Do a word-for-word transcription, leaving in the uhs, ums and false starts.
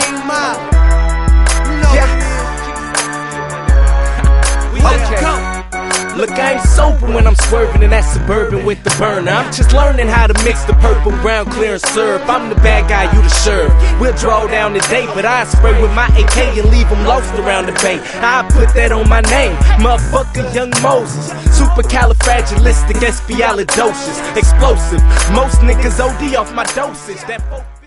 King Mob. You know Yeah. we let Okay. it go. Look, I ain't sober when I'm swerving in that Suburban with the burner. I'm just learning how to mix the purple, brown, clear, and syrup. I'm the bad guy, you the sheriff. We'll draw down today, but I spray with my A K and leave them lost around the bay. I put that on my name, motherfucker, Young Moses. Supercalifragilistic, espialidocious, explosive. Most niggas O D off my dosage. That